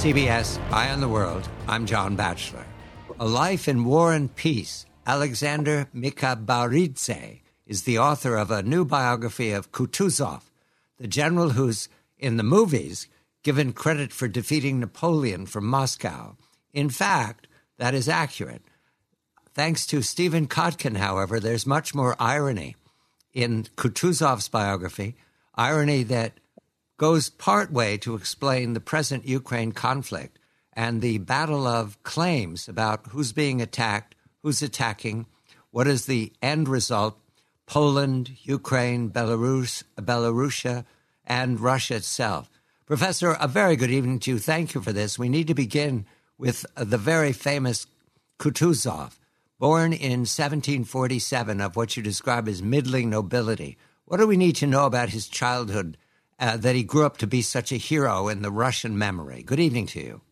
CBS Eye on the World, I'm John Batchelor. A Life in War and Peace, Alexander Mikaberidze is the author of a new biography of Kutuzov, the general who's, in the movies, given credit for defeating Napoleon from Moscow. In fact, that is accurate. Thanks to Stephen Kotkin, however, there's much more irony in Kutuzov's biography, irony that goes partway to explain the present Ukraine conflict and the battle of claims about who's being attacked, who's attacking, what is the end result, Poland, Ukraine, Belarusia, and Russia itself. Professor, a very good evening to you. Thank you for this. We need to begin with the very famous Kutuzov, born in 1747 of what you describe as middling nobility. What do we need to know about his childhood that he grew up to be such a hero in the Russian memory? Good evening to you.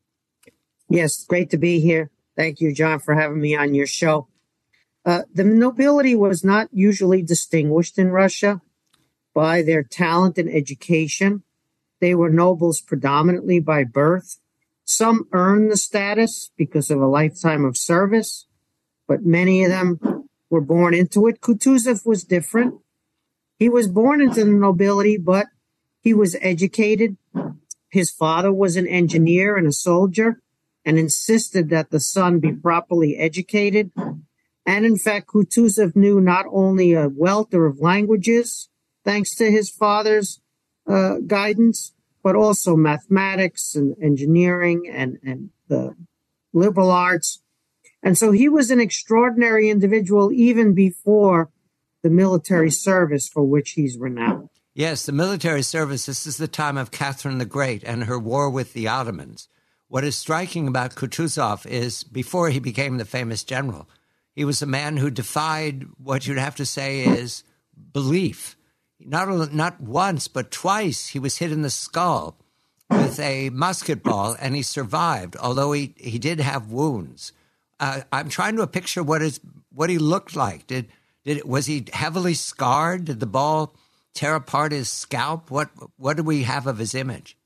Yes, great to be here. Thank you, John, for having me on your show. The nobility was not usually distinguished in Russia by their talent and education. They were nobles predominantly by birth. Some earned the status because of a lifetime of service, but many of them were born into it. Kutuzov was different. He was born into the nobility, but he was educated. His father was an engineer and a soldier and insisted that the son be properly educated. And in fact, Kutuzov knew not only a wealth of languages, thanks to his father's guidance, but also mathematics and engineering and the liberal arts. And so he was an extraordinary individual even before the military service for which he's renowned. Yes, the military service. This is the time of Catherine the Great and her war with the Ottomans. What is striking about Kutuzov is before he became the famous general, he was a man who defied what you'd have to say is belief. Not once, but twice he was hit in the skull with a musket ball, and he survived, although he did have wounds. I'm trying to picture what he looked like. Was he heavily scarred? Did the ball tear apart his scalp? What do we have of his image?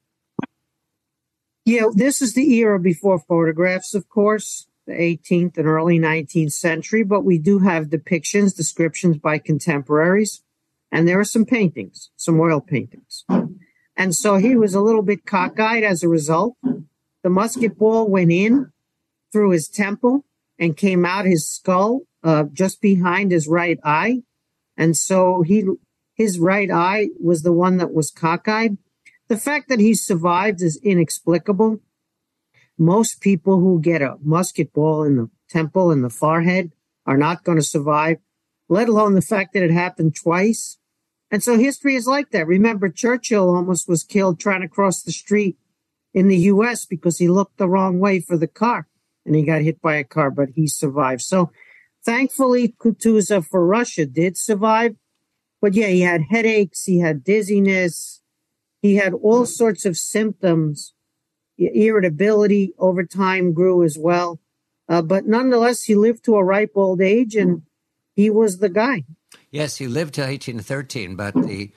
Yeah, this is the era before photographs, of course, the 18th and early 19th century, but we do have depictions, descriptions by contemporaries, and there are some paintings, some oil paintings. And so he was a little bit cockeyed as a result. The musket ball went in through his temple and came out his skull just behind his right eye. And so his right eye was the one that was cockeyed. The fact that he survived is inexplicable. Most people who get a musket ball in the temple and the forehead are not going to survive, let alone the fact that it happened twice. And so history is like that. Remember, Churchill almost was killed trying to cross the street in the U.S. because he looked the wrong way for the car and he got hit by a car, but he survived. So thankfully, Kutuzov for Russia did survive. But yeah, he had headaches, he had dizziness, he had all sorts of symptoms. Irritability over time grew as well. But nonetheless, he lived to a ripe old age and he was the guy. Yes, he lived till 1813, but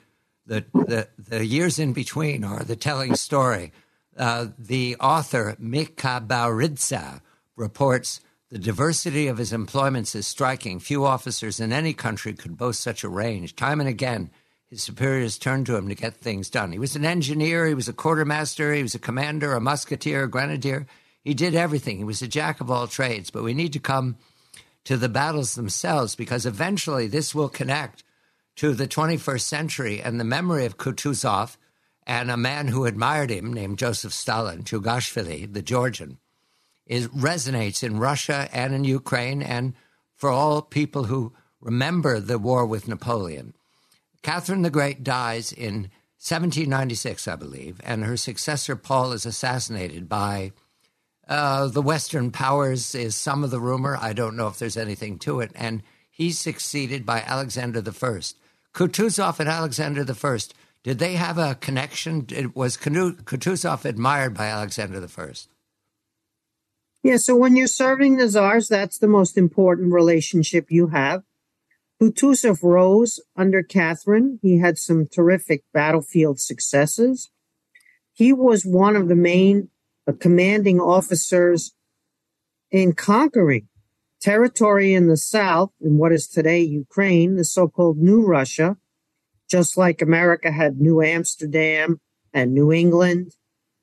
the years in between are the telling story. The author, Mikaberidze, reports the diversity of his employments is striking. Few officers in any country could boast such a range. Time and again, his superiors turned to him to get things done. He was an engineer, he was a quartermaster, he was a commander, a musketeer, a grenadier. He did everything. He was a jack of all trades. But we need to come to the battles themselves because eventually this will connect to the 21st century and the memory of Kutuzov and a man who admired him named Joseph Stalin, Chugashvili, the Georgian. It resonates in Russia and in Ukraine and for all people who remember the war with Napoleon. Catherine the Great dies in 1796, I believe, and her successor, Paul, is assassinated by the Western powers, is some of the rumor. I don't know if there's anything to it. And he's succeeded by Alexander I. Kutuzov and Alexander I, did they have a connection? Was Kutuzov admired by Alexander I? Yeah, so when you're serving the czars, that's the most important relationship you have. Kutuzov rose under Catherine. He had some terrific battlefield successes. He was one of the main commanding officers in conquering territory in the south, in what is today Ukraine, the so-called New Russia, just like America had New Amsterdam and New England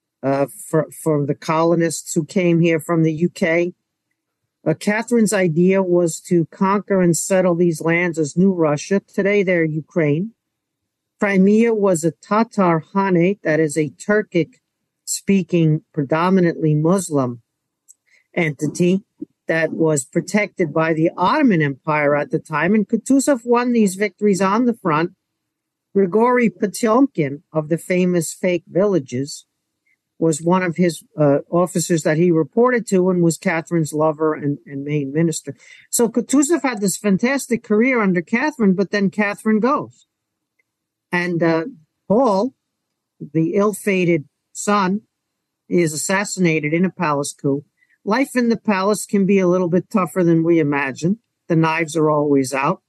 for the colonists who came here from the UK. Catherine's idea was to conquer and settle these lands as New Russia. Today they're Ukraine. Crimea was a Tatar Khanate, that is a Turkic-speaking, predominantly Muslim entity that was protected by the Ottoman Empire at the time. And Kutuzov won these victories on the front. Grigory Potyomkin of the famous fake villages was one of his officers that he reported to and was Catherine's lover and main minister. So Kutuzov had this fantastic career under Catherine, but then Catherine goes. And Paul, the ill-fated son, is assassinated in a palace coup. Life in the palace can be a little bit tougher than we imagine. The knives are always out.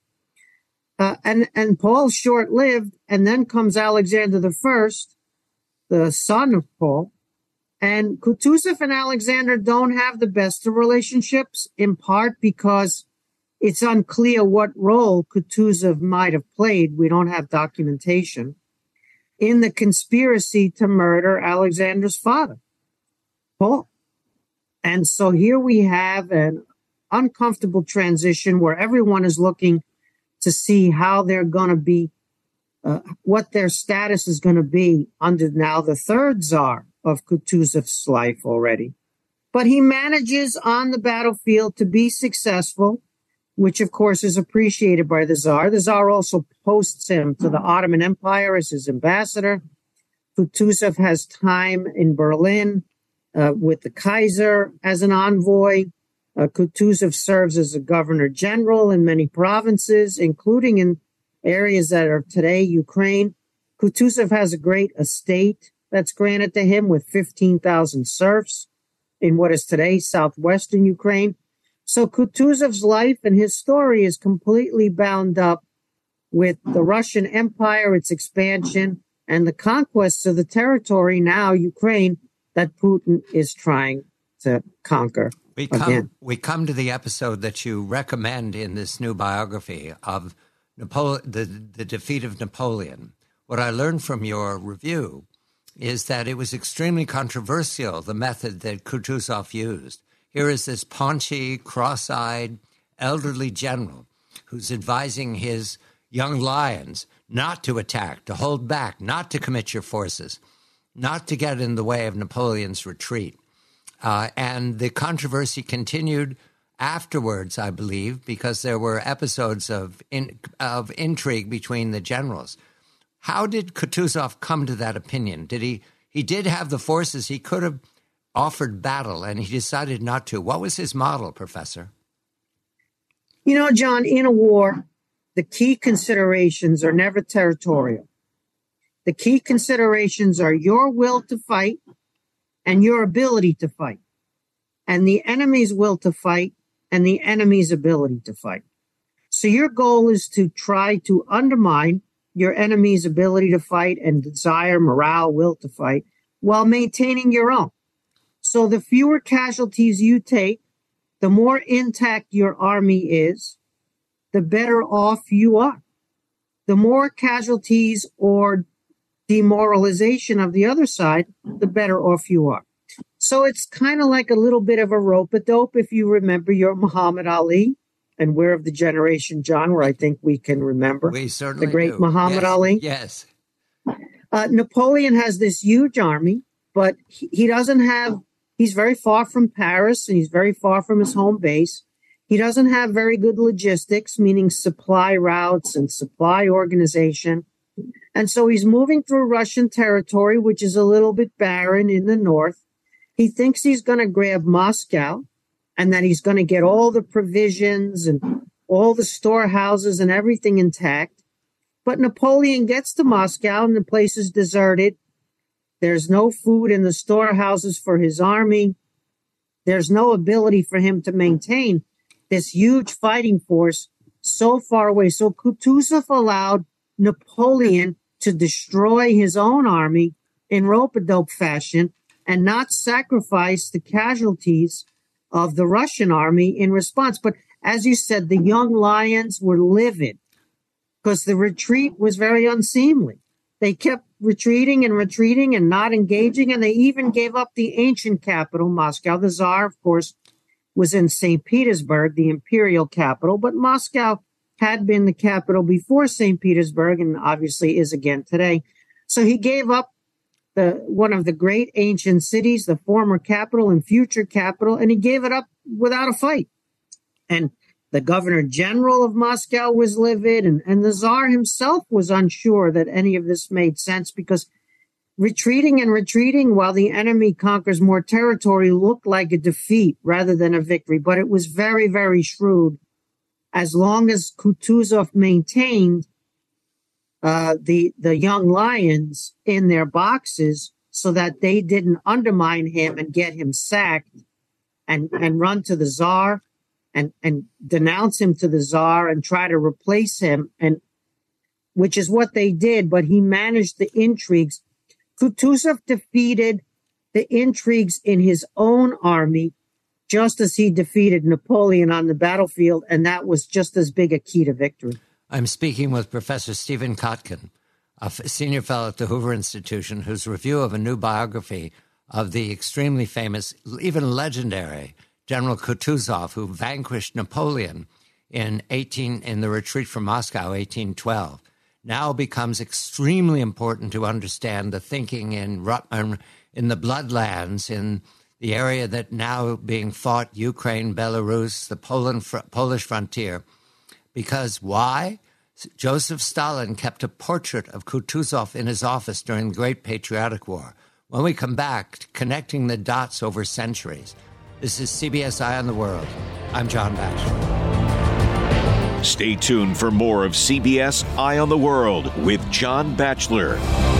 And Paul's short-lived, and then comes Alexander I, the son of Paul. And Kutuzov and Alexander don't have the best of relationships, in part because it's unclear what role Kutuzov might have played. We don't have documentation in the conspiracy to murder Alexander's father, Paul. And so here we have an uncomfortable transition where everyone is looking to see how they're going to be, what their status is going to be under now the third Tsar of Kutuzov's life already. But he manages on the battlefield to be successful, which of course is appreciated by the Tsar. The Tsar also posts him to the Ottoman Empire as his ambassador. Kutuzov has time in Berlin with the Kaiser as an envoy. Kutuzov serves as a governor general in many provinces, including in areas that are today Ukraine. Kutuzov has a great estate that's granted to him with 15,000 serfs in what is today southwestern Ukraine. So Kutuzov's life and his story is completely bound up with the Russian Empire, its expansion, and the conquests of the territory, now Ukraine, that Putin is trying to conquer. We come to the episode that you recommend in this new biography of the defeat of Napoleon. What I learned from your review is that it was extremely controversial, the method that Kutuzov used. Here is this paunchy, cross-eyed, elderly general who's advising his young lions not to attack, to hold back, not to commit your forces, not to get in the way of Napoleon's retreat. And the controversy continued afterwards, I believe, because there were episodes of intrigue between the generals. How did Kutuzov come to that opinion? He did have the forces. He could have offered battle, and he decided not to. What was his model, Professor? You know, John, in a war, the key considerations are never territorial. The key considerations are your will to fight and your ability to fight, and the enemy's will to fight and the enemy's ability to fight. So your goal is to try to undermine your enemy's ability to fight and desire, morale, will to fight, while maintaining your own. So the fewer casualties you take, the more intact your army is, the better off you are. The more casualties or demoralization of the other side, the better off you are. So it's kind of like a little bit of a rope-a-dope if you remember your Muhammad Ali. And we're of the generation, John, where I think we can remember we certainly the great do. Muhammad Ali. Yes. Napoleon has this huge army, but he doesn't have, he's very far from Paris and he's very far from his home base. He doesn't have very good logistics, meaning supply routes and supply organization. And so he's moving through Russian territory, which is a little bit barren in the north. He thinks he's going to grab Moscow and that he's going to get all the provisions and all the storehouses and everything intact. But Napoleon gets to Moscow and the place is deserted. There's no food in the storehouses for his army. There's no ability for him to maintain this huge fighting force so far away. So Kutuzov allowed Napoleon to destroy his own army in rope-a-dope fashion and not sacrifice the casualties of the Russian army in response. But as you said, the young lions were livid because the retreat was very unseemly. They kept retreating and not engaging, and they even gave up the ancient capital, Moscow. The Tsar, of course, was in St. Petersburg, the imperial capital, but Moscow had been the capital before St. Petersburg and obviously is again today. So he gave up one of the great ancient cities, the former capital and future capital, and he gave it up without a fight. And the governor general of Moscow was livid, and the Tsar himself was unsure that any of this made sense, because retreating while the enemy conquers more territory looked like a defeat rather than a victory. But it was very, very shrewd. As long as Kutuzov maintained the young lions in their boxes so that they didn't undermine him and get him sacked and run to the Tsar and denounce him to the Tsar and try to replace him, and which is what they did, but he managed the intrigues. Kutuzov defeated the intrigues in his own army just as he defeated Napoleon on the battlefield, and that was just as big a key to victory. I'm speaking with Professor Stephen Kotkin, a senior fellow at the Hoover Institution, whose review of a new biography of the extremely famous, even legendary, General Kutuzov, who vanquished Napoleon in the retreat from Moscow, 1812, now becomes extremely important to understand the thinking in the Bloodlands, in the area that now being fought, Ukraine, Belarus, the Polish frontier. Because why? Joseph Stalin kept a portrait of Kutuzov in his office during the Great Patriotic War. When we come back, connecting the dots over centuries. This is CBS Eye on the World. I'm John Batchelor. Stay tuned for more of CBS Eye on the World with John Batchelor.